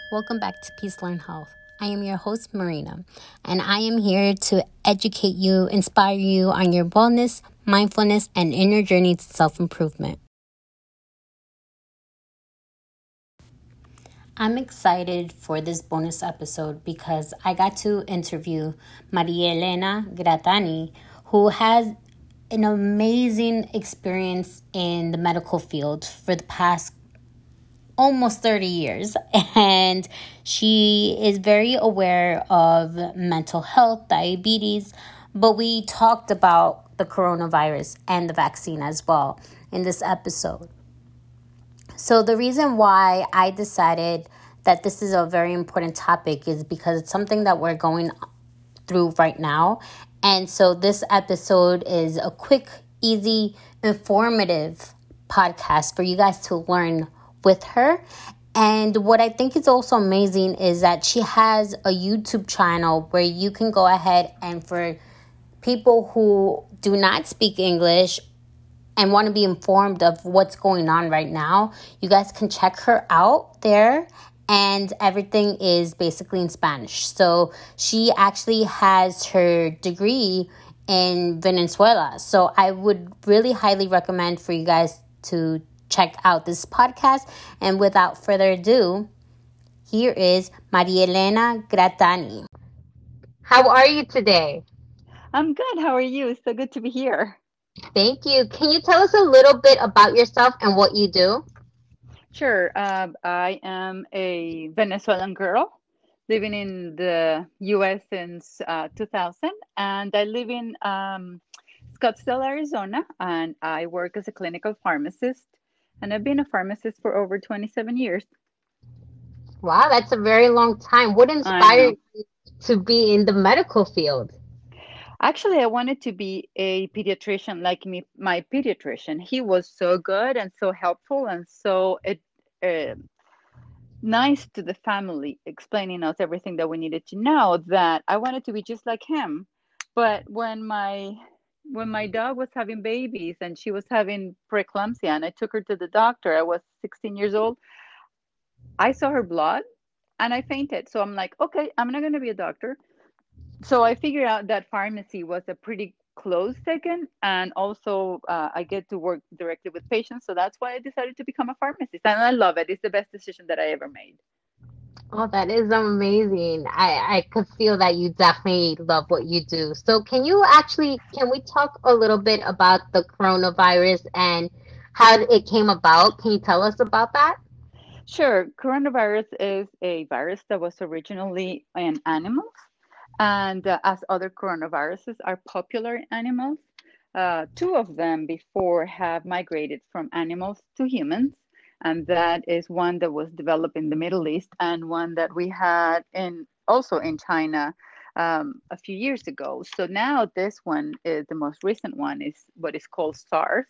Welcome back to Peace Learn Health. I am your host, Marina, and I am here to educate you, inspire you on your wellness, mindfulness, and inner journey to self-improvement. I'm excited for this bonus episode because I got to interview Maria Elena Grattani, who has an amazing experience in the medical field for the past almost 30 years, and she is very aware of mental health, diabetes, but we talked about the coronavirus and the vaccine as well in this episode. So the reason why I decided that this is a very important topic is because it's something that we're going through right now. And so this episode is a quick, easy, informative podcast for you guys to learn with her. And what I think is also amazing is that she has a YouTube channel where you can go ahead and, for people who do not speak English and want to be informed of what's going on right now, you guys can check her out there. And everything is basically in Spanish. So she actually has her degree in Venezuela. So I would really highly recommend for you guys to check out this podcast. And without further ado, here is Maria Elena Grattani. How are you today? I'm good. How are you? So good to be here. Thank you. Can you tell us a little bit about yourself and what you do? Sure. I am a Venezuelan girl living in the US since 2000, and I live in Scottsdale, Arizona, and I work as a clinical pharmacist, and I've been a pharmacist for over 27 years. Wow, that's a very long time. What I know. inspired you to be in the medical field? Actually, I wanted to be a pediatrician like my pediatrician. He was so good and so helpful and so uh, nice to the family, explaining us everything that we needed to know, that I wanted to be just like him. But when my dog was having babies and she was having preeclampsia and I took her to the doctor, I was 16 years old. I saw her blood and I fainted. So I'm like, okay, I'm not going to be a doctor. So I figured out that pharmacy was a pretty close second, and also I get to work directly with patients. So that's why I decided to become a pharmacist, and I love it. It's the best decision that I ever made. Oh, that is amazing. I could feel that you definitely love what you do. So can we talk a little bit about the coronavirus and how it came about? Can you tell us about that? Sure, coronavirus is a virus that was originally in animals, and as other coronaviruses are popular in animals, two of them before have migrated from animals to humans, and that is one that was developed in the Middle East and one that we had in also in China a few years ago. So now this one is the most recent one is what is called SARS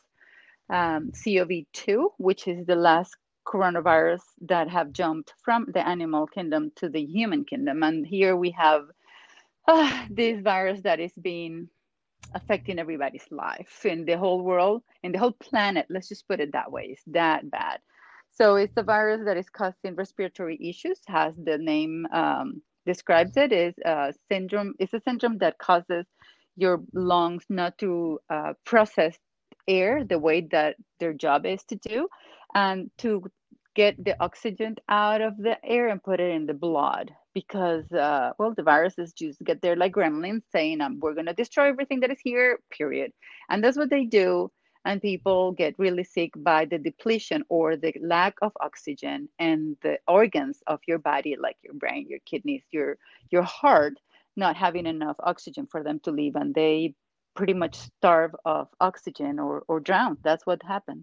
CoV-2, which is the last coronavirus that have jumped from the animal kingdom to the human kingdom. And here we have this virus that is being affecting everybody's life in the whole world, in the whole planet. Let's just put it that way. It's that bad. So it's a virus that is causing respiratory issues, as the name describes it. Is a syndrome. It's a syndrome that causes your lungs not to process air the way that their job is to do, and to get the oxygen out of the air and put it in the blood, because well, the viruses just get there like gremlins saying, we're going to destroy everything that is here, period. And that's what they do, and people get really sick by the depletion or the lack of oxygen and the organs of your body, like your brain, your kidneys, your heart, not having enough oxygen for them to live, and they pretty much starve of oxygen or drown. That's what happens.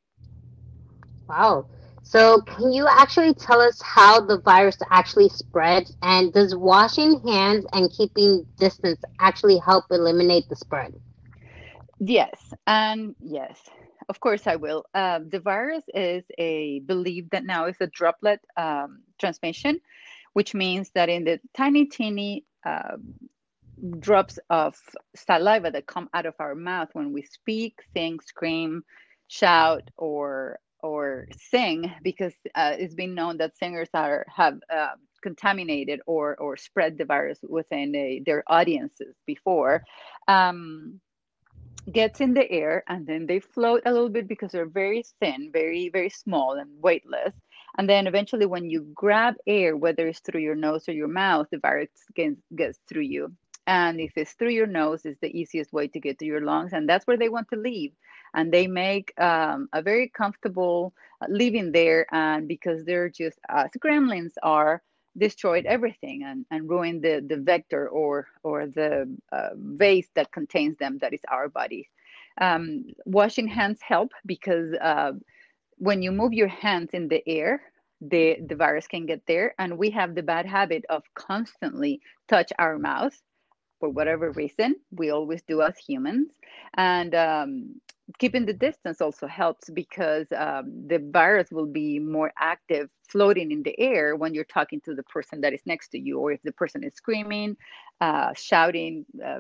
Wow. So can you actually tell us how the virus actually spreads, and does washing hands and keeping distance actually help eliminate the spread? Yes, and yes, of course I will. The virus is a believed that now is a droplet transmission, which means that in the tiny, teeny drops of saliva that come out of our mouth when we speak, think, scream, shout, or or sing, because it's been known that singers have contaminated or spread the virus within their audiences before, um, gets in the air, and then they float a little bit because they're very thin, very, very small and weightless. And then eventually, when you grab air, whether it's through your nose or your mouth, the virus gets through you. And if it's through your nose, it's the easiest way to get to your lungs. And that's where they want to leave. And they make a very comfortable living there. And because they're just, as gremlins are, destroyed everything and ruined the vector or the vase that contains them, that is our body. Washing hands help because when you move your hands in the air, the virus can get there. And we have the bad habit of constantly touch our mouth for whatever reason. We always do as humans. And keeping the distance also helps because the virus will be more active floating in the air when you're talking to the person that is next to you, or if the person is screaming, shouting,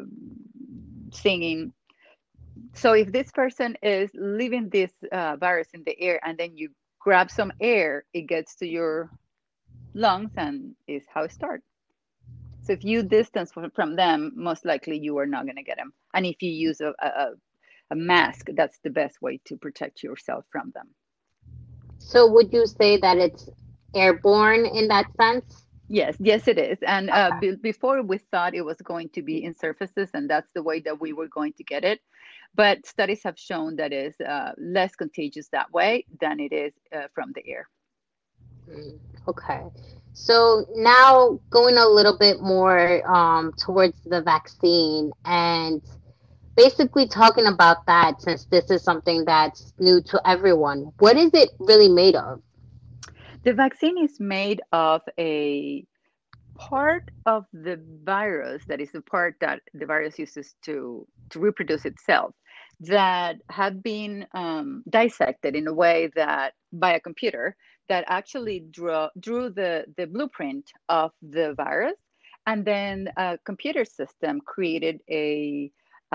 singing. So if this person is leaving this virus in the air and then you grab some air, it gets to your lungs and is how it starts. So if you distance from them, most likely you are not going to get them. And if you use a mask, that's the best way to protect yourself from them. So would you say that it's airborne in that sense? Yes, yes, it is. And before we thought it was going to be in surfaces, and that's the way that we were going to get it. But studies have shown that it's less contagious that way than it is from the air. Okay. So now going a little bit more towards the vaccine and basically talking about that, since this is something that's new to everyone. What is it really made of? The vaccine is made of a part of the virus, that is the part that the virus uses to reproduce itself, that have been dissected in a way that by a computer that actually drew the blueprint of the virus. And then a computer system created a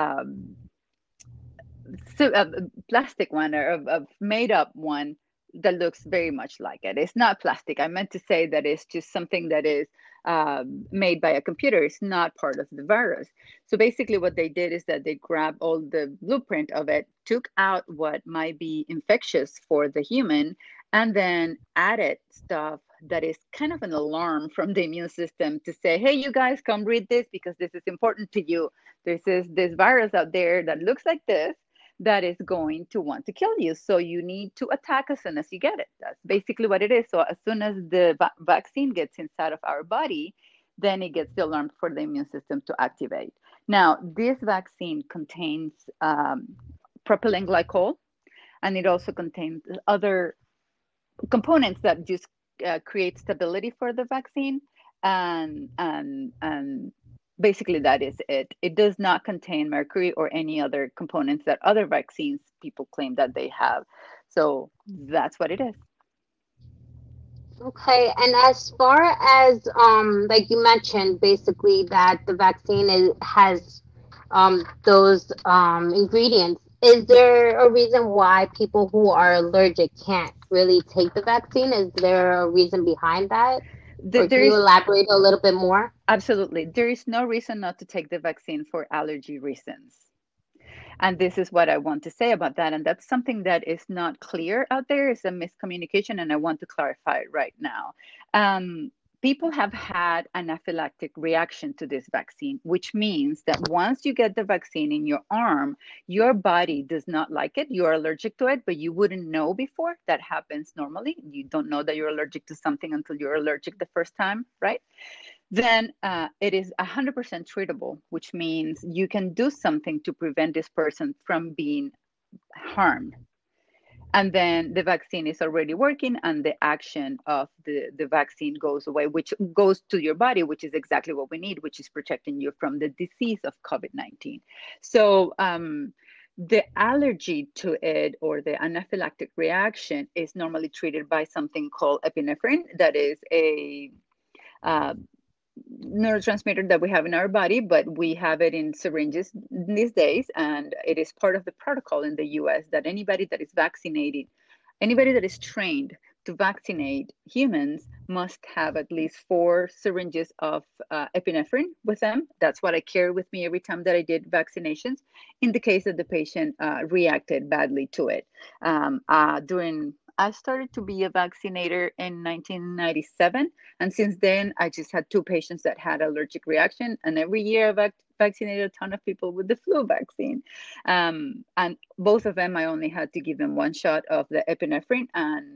plastic one, or a made up one that looks very much like it. It's not plastic. I meant to say that it's just something that is made by a computer. It's not part of the virus. So basically, what they did is that they grabbed all the blueprint of it, took out what might be infectious for the human, and then added stuff that is kind of an alarm from the immune system to say, hey, you guys, come read this because this is important to you. There's this virus out there that looks like this, that is going to want to kill you. So you need to attack as soon as you get it. That's basically what it is. So as soon as the vaccine gets inside of our body, then it gets the alarm for the immune system to activate. Now, this vaccine contains propylene glycol, and it also contains other components that just create stability for the vaccine. And basically that is it. It does not contain mercury or any other components that other vaccines people claim that they have. So that's what it is. Okay, and as far as like you mentioned, basically that the vaccine has those ingredients. Is there a reason why people who are allergic can't really take the vaccine? Is there a reason behind that? Or can you elaborate a little bit more? Absolutely. There is no reason not to take the vaccine for allergy reasons. And this is what I want to say about that. And that's something that is not clear out there. It's a miscommunication, and I want to clarify it right now. People have had anaphylactic reaction to this vaccine, which means that once you get the vaccine in your arm, your body does not like it. You're allergic to it, but you wouldn't know before. That happens normally. You don't know that you're allergic to something until you're allergic the first time, right? Then it is 100% treatable, which means you can do something to prevent this person from being harmed. And then the vaccine is already working, and the action of the vaccine goes away, which goes to your body, which is exactly what we need, which is protecting you from the disease of COVID-19. So the allergy to it, or the anaphylactic reaction, is normally treated by something called epinephrine. That is a neurotransmitter that we have in our body, but we have it in syringes these days, and it is part of the protocol in the US that anybody that is vaccinated anybody that is trained to vaccinate humans must have at least 4 syringes of epinephrine with them. That's what I carry with me every time that I did vaccinations, in the case that the patient reacted badly to it. During I started to be a vaccinator in 1997, and since then I just had 2 patients that had allergic reaction, and every year I've vaccinated a ton of people with the flu vaccine. And both of them, I only had to give them 1 shot of the epinephrine, and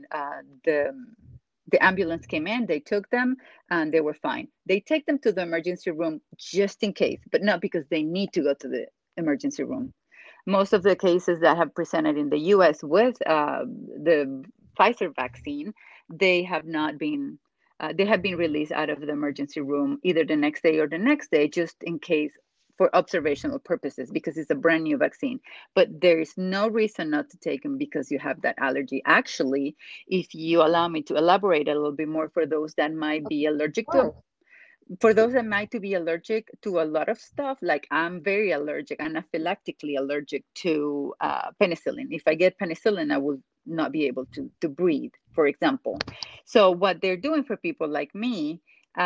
the ambulance came in, they took them, and they were fine. They take them to the emergency room just in case, but not because they need to go to the emergency room. Most of the cases that have presented in the US with the Pfizer vaccine, they have not been, they have been released out of the emergency room either the next day or the next day, just in case, for observational purposes, because it's a brand new vaccine. But there is no reason not to take them because you have that allergy. Actually, if you allow me to elaborate a little bit more, for those that might be allergic to, for those that might to be allergic to a lot of stuff, like I'm very allergic, anaphylactically allergic to penicillin. If I get penicillin, I will not be able to breathe, for example. So what they're doing for people like me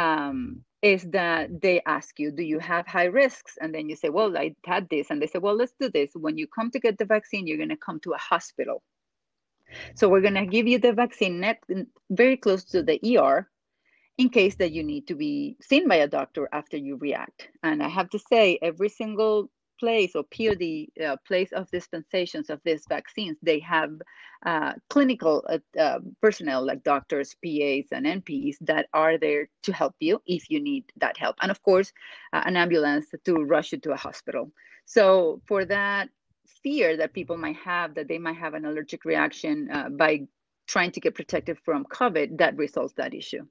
is that they ask you, do you have high risks? And then you say, well, I had this. And they say, well, let's do this. When you come to get the vaccine, you're going to come to a hospital. So we're going to give you the vaccine very close to the ER, in case that you need to be seen by a doctor after you react. And I have to say, every single place or POD, place of dispensations of these vaccines, they have clinical personnel like doctors, PAs, and NPs that are there to help you if you need that help. And of course, an ambulance to rush you to a hospital. So for that fear that people might have, that they might have an allergic reaction by trying to get protected from COVID, that resolves that issue.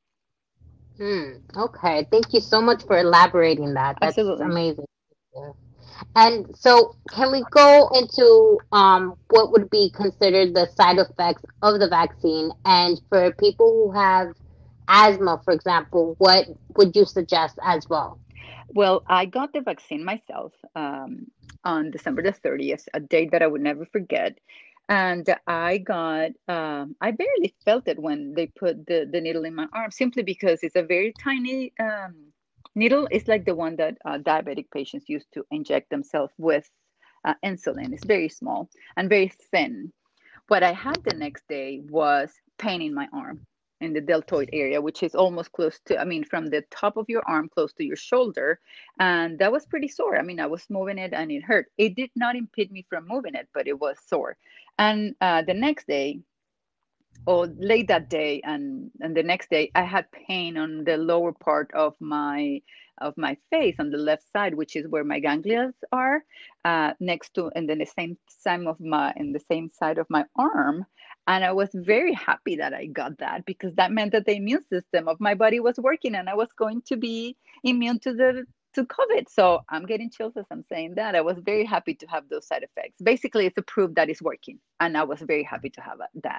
Okay. Thank you so much for elaborating that. That's Absolutely. amazing. Yeah. And so, can we go into what would be considered the side effects of the vaccine? And for people who have asthma, for example, what would you suggest as well? Well, I got the vaccine myself on December the 30th, a date that I would never forget. And I barely felt it when they put the needle in my arm, simply because it's a very tiny needle. It's like the one that diabetic patients use to inject themselves with insulin. It's very small and very thin. What I had the next day was pain in my arm, in the deltoid area, which is almost close to, I mean, from the top of your arm close to your shoulder. And that was pretty sore. I mean, I was moving it and it hurt. It did not impede me from moving it, but it was sore. And the next day, or late that day, and the next day, I had pain on the lower part of my face, on the left side, which is where my ganglia are, next to, and then the same side of my arm. And I was very happy that I got that, because that meant that the immune system of my body was working and I was going to be immune to COVID. So I'm getting chills as I'm saying that. I was very happy to have those side effects. Basically, it's a proof that it's working, and I was very happy to have that.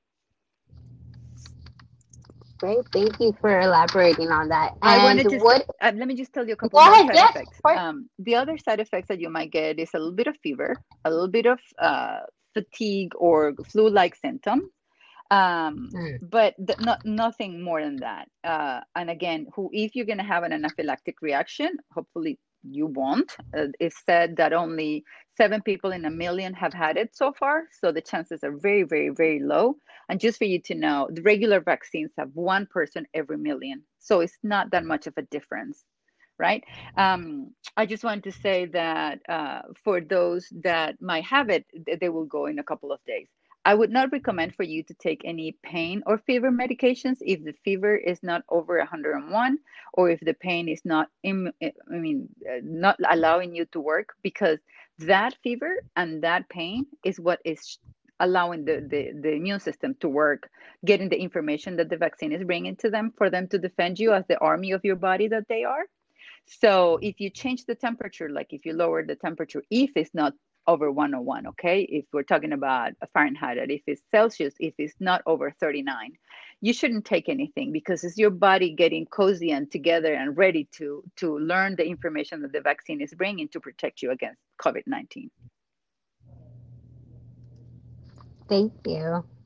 Great. Thank you for elaborating on that. I And wanted to what? let me just tell you a couple Go more ahead. side Yes, effects. of course. The other side effects that you might get is a little bit of fever, a little bit of fatigue or flu-like symptoms, but nothing more than that. And again, if you're going to have an anaphylactic reaction, hopefully you won't. It's said that only 7 people in a million have had it so far, so the chances are very, very, very low. And just for you to know, the regular vaccines have 1 person every million, so it's not that much of a difference, right? I just wanted to say that for those that might have it, they will go in a couple of days. I would not recommend for you to take any pain or fever medications if the fever is not over 101, or if the pain is not, not allowing you to work, because that fever and that pain is what is allowing the immune system to work, getting the information that the vaccine is bringing to them, for them to defend you as the army of your body that they are. So if you change the temperature, like if you lower the temperature, if it's not over 101, okay? If we're talking about a Fahrenheit, and if it's Celsius, if it's not over 39, you shouldn't take anything, because it's your body getting cozy and together and ready to learn the information that the vaccine is bringing to protect you against COVID-19. Thank you.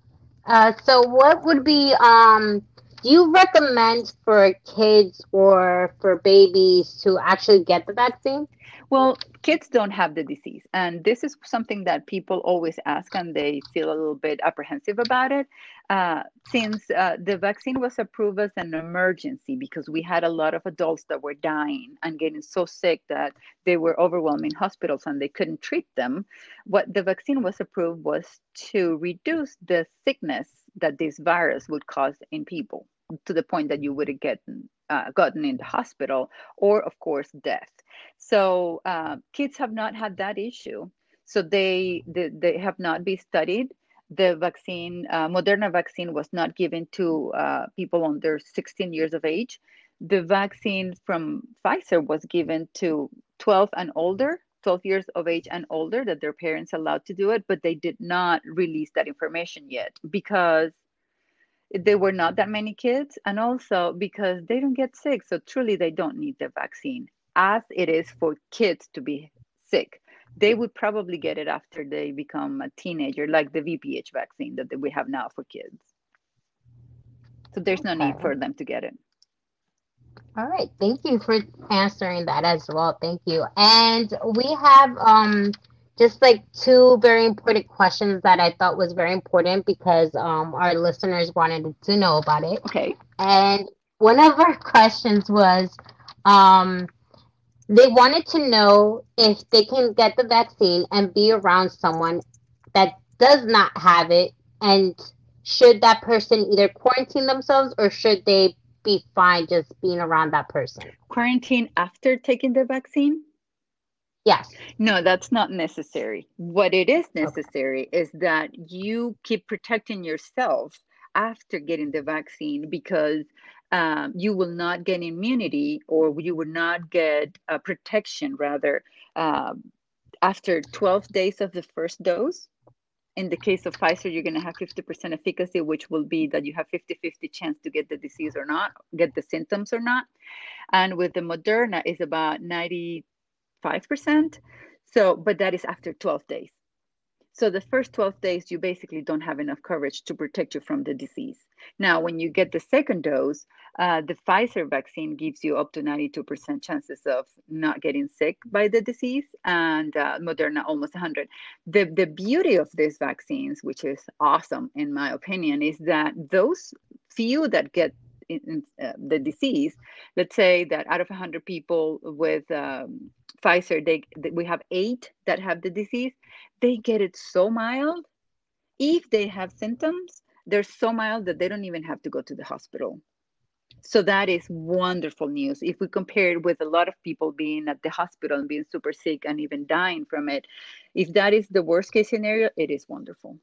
So what would be do you recommend for kids or for babies to actually get the vaccine? Well, kids don't have the disease. And this is something that people always ask and they feel a little bit apprehensive about it. Since the vaccine was approved as an emergency because we had a lot of adults that were dying and getting so sick that they were overwhelming hospitals and they couldn't treat them, what the vaccine was approved was to reduce the sickness that this virus would cause in people to the point that you would have gotten in the hospital or, of course, death. So kids have not had that issue. So they have not been studied. The vaccine, Moderna vaccine, was not given to people under 16 years of age. The vaccine from Pfizer was given to 12 and older, 12 years of age and older, that their parents allowed to do it, but they did not release that information yet because there were not that many kids, and also because they don't get sick. So truly, they don't need the vaccine as it is for kids to be sick. They would probably get it after they become a teenager, like the VPH vaccine that we have now for kids. So there's no need Okay. for them to get it. All right. Thank you for answering that as well. Thank you. And we have just like two very important questions that I thought was very important because our listeners wanted to know about it. Okay. And one of our questions was um they wanted to know if they can get the vaccine and be around someone that does not have it, and should that person either quarantine themselves or should they be fine just being around that person? Quarantine after taking the vaccine? Yes. No, that's not necessary. What it is Okay. necessary is that you keep protecting yourself after getting the vaccine because you will not get immunity or you will not get protection, rather, uh, after 12 days of the first dose. In the case of Pfizer, you're going to have 50% efficacy, which will be that you have 50-50 chance to get the disease or not, get the symptoms or not. And with the Moderna, is about 95%. So, but that is after 12 days. So the first 12 days, you basically don't have enough coverage to protect you from the disease. Now, when you get the second dose, the Pfizer vaccine gives you up to 92% chances of not getting sick by the disease, and Moderna almost 100. The beauty of these vaccines, which is awesome in my opinion, is that those few that get the disease, let's say that out of 100 people with Pfizer, we have 8 that have the disease. They get it so mild. If they have symptoms, they're so mild that they don't even have to go to the hospital. So that is wonderful news. If we compare it with a lot of people being at the hospital and being super sick and even dying from it, if that is the worst case scenario, it is wonderful.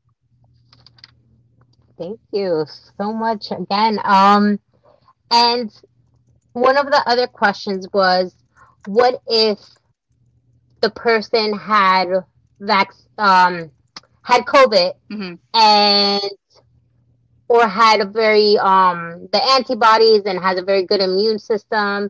Thank you so much again. And one of the other questions was, what if the person vac had COVID Mm-hmm. and or had a very the antibodies and has a very good immune system?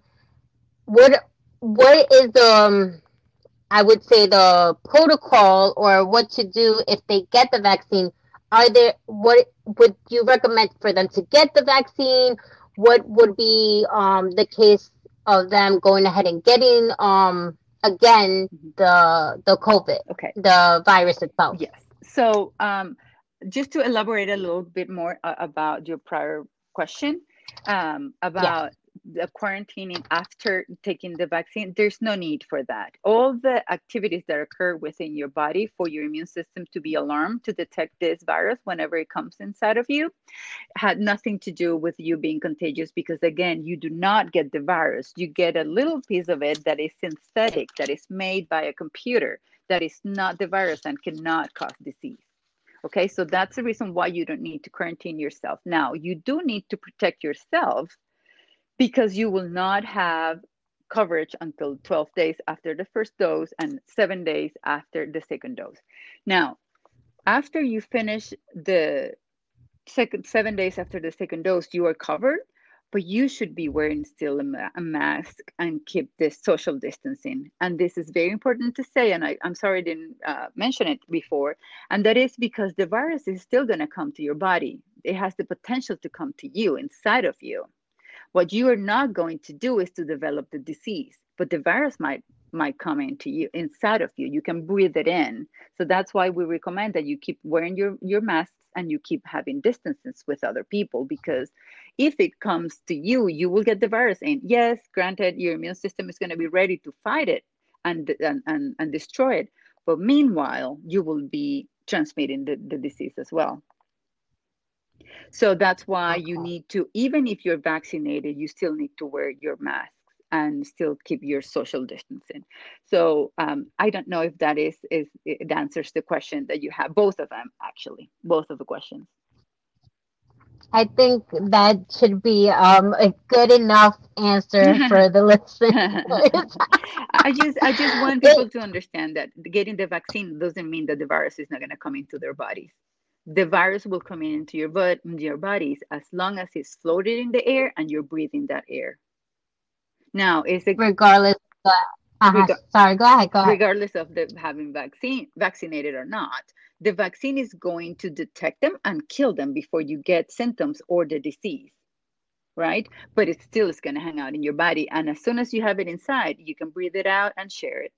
What is the I would say the protocol or what to do if they get the vaccine? What would you recommend for them to get the vaccine? What would be the case of them going ahead and getting again Mm-hmm. the COVID, Okay. the virus itself? Yes. So just to elaborate a little bit more about your prior question Yes. about the quarantining after taking the vaccine, there's no need for that. All the activities that occur within your body for your immune system to be alarmed to detect this virus whenever it comes inside of you had nothing to do with you being contagious because, again, you do not get the virus. You get a little piece of it that is synthetic, that is made by a computer, that is not the virus and cannot cause disease. Okay, so that's the reason why you don't need to quarantine yourself. Now, you do need to protect yourself because you will not have coverage until 12 days after the first dose and 7 days after the second dose. Now, after you finish the second 7 days after the second dose, you are covered but you should be wearing still a mask and keep this social distancing. And this is very important to say, and I'm sorry I didn't mention it before, and that is because the virus is still going to come to your body. It has the potential to come to you, inside of you. What you are not going to do is to develop the disease, but the virus might come into you, inside of you. You can breathe it in. So that's why we recommend that you keep wearing your masks and you keep having distances with other people, because if it comes to you, you will get the virus in. Yes, granted, your immune system is going to be ready to fight it and destroy it. But meanwhile, you will be transmitting the disease as well. So that's why you need to, even if you're vaccinated, you still need to wear your mask and still keep your social distancing. So I don't know if that is it answers the question that you have. Both of them, actually, both of the questions. I think that should be a good enough answer for the listeners. I just want people to understand that getting the vaccine doesn't mean that the virus is not going to come into their bodies. The virus will come into your bodies as long as it's floated in the air and you're breathing that air. Now, is it Regardless. Sorry, go ahead. Regardless of the having vaccinated or not, the vaccine is going to detect them and kill them before you get symptoms or the disease, right? But it still is going to hang out in your body, and as soon as you have it inside, you can breathe it out and share it.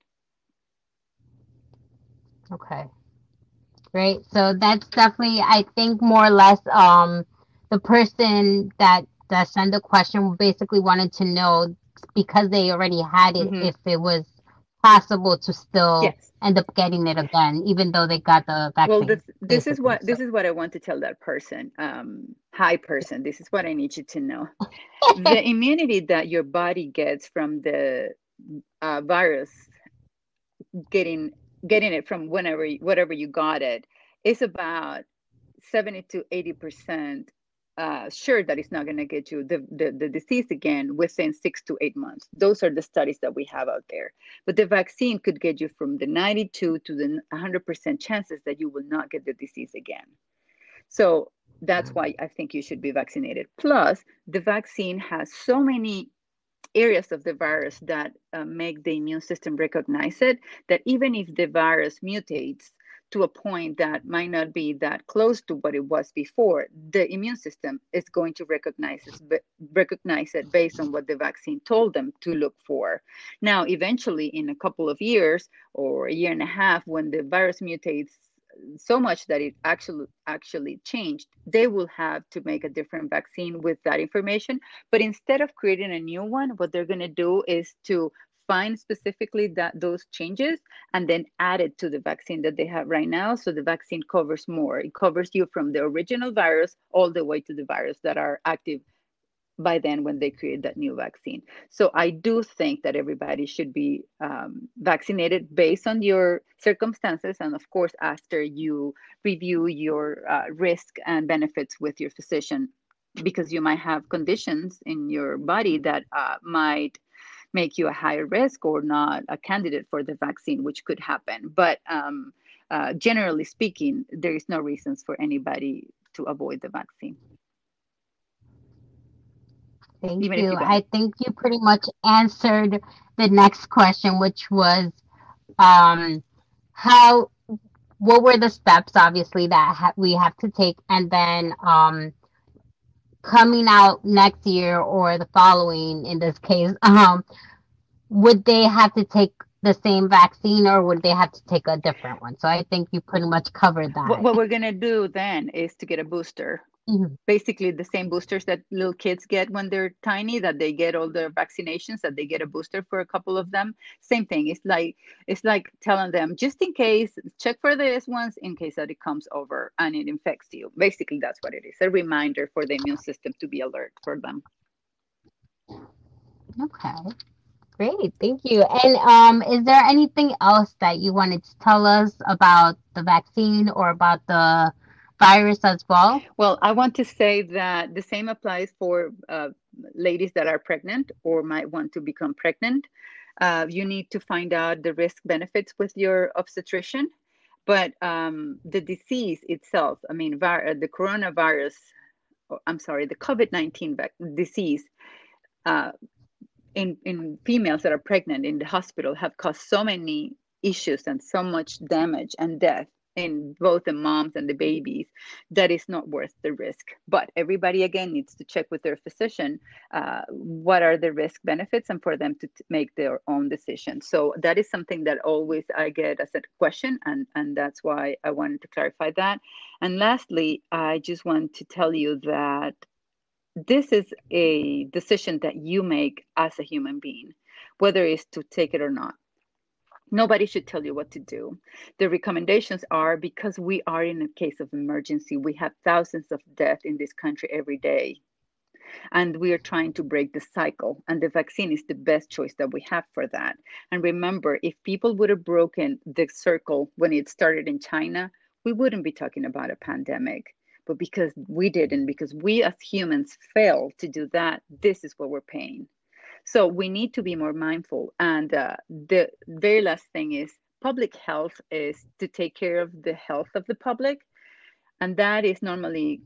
Okay. Great. So that's definitely, I think, more or less, the person that sent the question basically wanted to know, because they already had it, if it was possible to still end up getting it again, even though they got the vaccine. Well, this is what I want to tell that person. Hi, person. This is what I need you to know. The immunity that your body gets from the virus, getting it from whatever you got it, is about 70 to 80% sure that it's not going to get you the disease again within 6 to 8 months. Those are the studies that we have out there. But the vaccine could get you from the 92 to the 100% chances that you will not get the disease again. So that's why I think you should be vaccinated. Plus, the vaccine has so many areas of the virus that make the immune system recognize it, that even if the virus mutates to a point that might not be that close to what it was before, the immune system is going to recognize it based on what the vaccine told them to look for. Now, eventually, in a couple of years or a year and a half, when the virus mutates so much that it actually changed, they will have to make a different vaccine with that information. But instead of creating a new one, what they're going to do is to find specifically those changes and then add it to the vaccine that they have right now. So the vaccine covers more. It covers you from the original virus all the way to the virus that are active by then when they create that new vaccine. So I do think that everybody should be vaccinated based on your circumstances, and of course after you review your risk and benefits with your physician, because you might have conditions in your body that might make you a higher risk or not a candidate for the vaccine, which could happen. But generally speaking, there is no reasons for anybody to avoid the vaccine. Thank you. I think you pretty much answered the next question, which was what were the steps, obviously, that we have to take, and then coming out next year or the following, in this case, would they have to take the same vaccine or would they have to take a different one? So I think you pretty much covered that. What we're going to do then is to get a booster. Mm-hmm. Basically the same boosters that little kids get when they're tiny, that they get all their vaccinations, that they get a booster for a couple of them. Same thing. It's like telling them, just in case, check for this once in case that it comes over and it infects you. Basically, that's what it is. A reminder for the immune system to be alert for them. Okay. Great. Thank you. And is there anything else that you wanted to tell us about the vaccine or about the virus as well? Well, I want to say that the same applies for ladies that are pregnant or might want to become pregnant. You need to find out the risk benefits with your obstetrician. But the disease itself, I mean, the coronavirus I'm sorry, the COVID-19 disease uh, in females that are pregnant in the hospital have caused so many issues and so much damage and death in both the moms and the babies that is not worth the risk. But everybody again needs to check with their physician what are the risk benefits and for them to make their own decision. So that is something that always I get as a question, and that's why I wanted to clarify that. And lastly, I just want to tell you that this is a decision that you make as a human being, whether it's to take it or not. Nobody should tell you what to do. The recommendations are because we are in a case of emergency. We have thousands of deaths in this country every day, and we are trying to break the cycle. And the vaccine is the best choice that we have for that. And remember, if people would have broken the circle when it started in China, we wouldn't be talking about a pandemic. But because we didn't, because we as humans failed to do that, this is what we're paying. So we need to be more mindful. And the very last thing is public health is to take care of the health of the public. And that is normally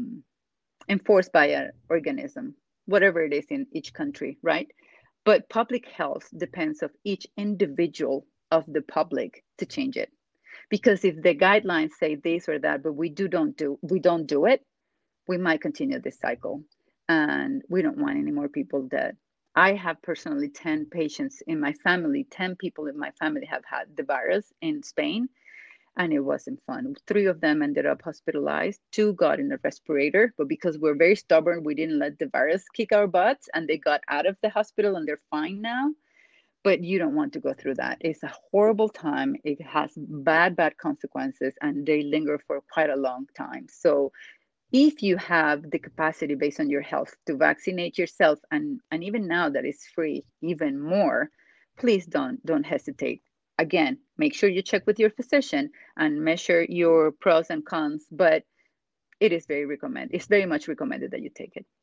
enforced by an organism, whatever it is in each country, right? But public health depends of each individual of the public to change it. Because if the guidelines say this or that, but we don't do it, we might continue this cycle. And we don't want any more people dead. I have personally 10 patients in my family, 10 people in my family have had the virus in Spain, and it wasn't fun. 3 of them ended up hospitalized. 2 got in a respirator, but because we're very stubborn, we didn't let the virus kick our butts, and they got out of the hospital and they're fine now. But you don't want to go through that. It's a horrible time. It has bad consequences, and they linger for quite a long time. So if you have the capacity based on your health to vaccinate yourself, and even now that it's free, even more, please don't hesitate. Again, make sure you check with your physician and measure your pros and cons, but it is very recommended. It's very much recommended that you take it.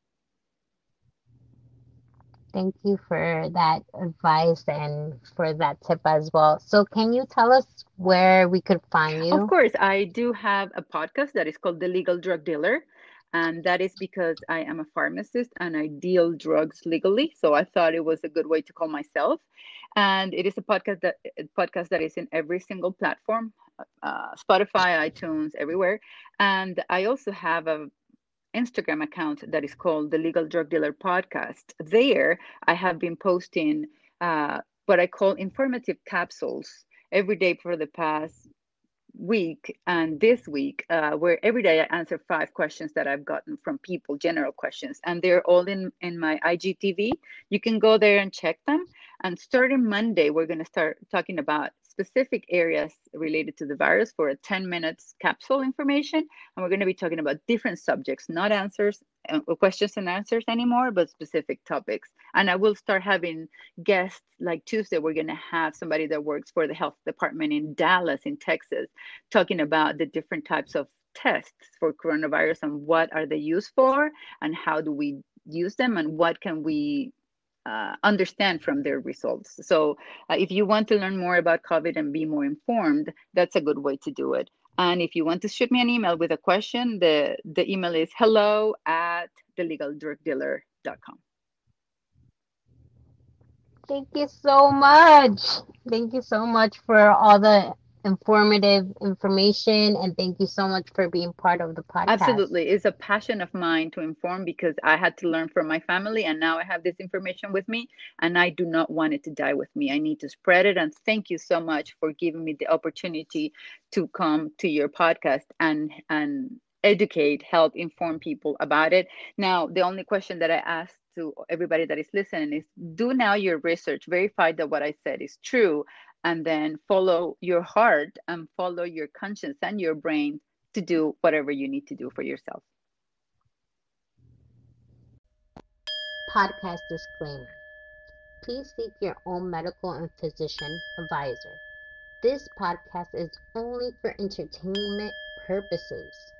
Thank you for that advice and for that tip as well. So, can you tell us where we could find Of you? course, I do have a podcast that is called The Legal Drug Dealer. And that is because I am a pharmacist and I deal drugs legally. So I thought it was a good way to call myself. And it is a podcast that is in every single platform, Spotify, iTunes, everywhere. And I also have a Instagram account that is called the Legal Drug Dealer Podcast. There, I have been posting what I call informative capsules every day for the past week and this week, where every day I answer 5 questions that I've gotten from people, general questions, and they're all in my IGTV. You can go there and check them. And starting Monday, we're going to start talking about specific areas related to the virus for a 10 minutes capsule information. And we're going to be talking about different subjects, not answers, questions and answers anymore, but specific topics. And I will start having guests. Like Tuesday, we're going to have somebody that works for the health department in Dallas, in Texas, talking about the different types of tests for coronavirus and what are they used for and how do we use them and what can we understand from their results. So if you want to learn more about COVID and be more informed, that's a good way to do it. And if you want to shoot me an email with a question, the email is hello@thelegaldrugdealer.com. Thank you so much. Thank you so much for all the informative information, and thank you so much for being part of the podcast. Absolutely. It's a passion of mine to inform because I had to learn from my family and now I have this information with me and I do not want it to die with me. I need to spread it. And thank you so much for giving me the opportunity to come to your podcast and educate, help inform people about it. Now, the only question that I ask to everybody that is listening is do now your research, verify that what I said is true, and then follow your heart and follow your conscience and your brain to do whatever you need to do for yourself. Podcast disclaimer. Please seek your own medical and physician advisor. This podcast is only for entertainment purposes.